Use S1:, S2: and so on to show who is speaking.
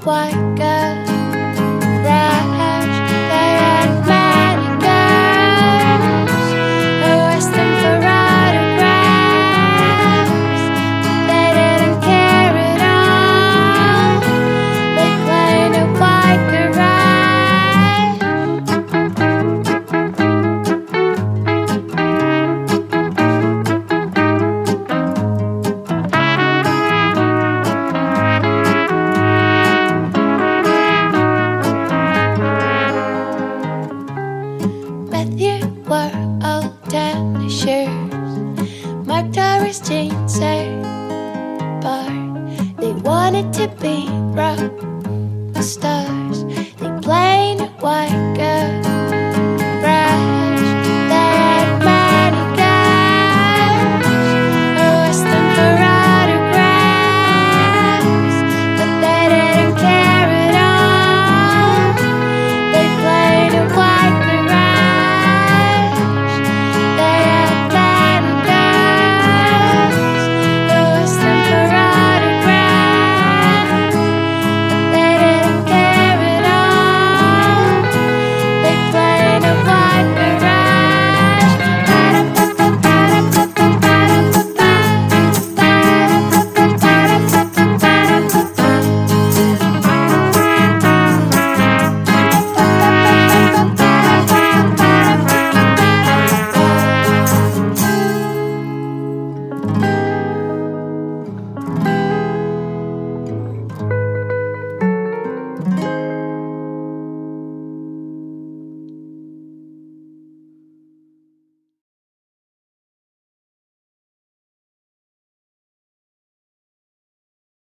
S1: white girl rush. They had many girls who asked them for autographs. They didn't care at all. They played a white garage. Matthew wore old tennis shoes, Mark Doris jeans and bar. They wanted to be rock stars.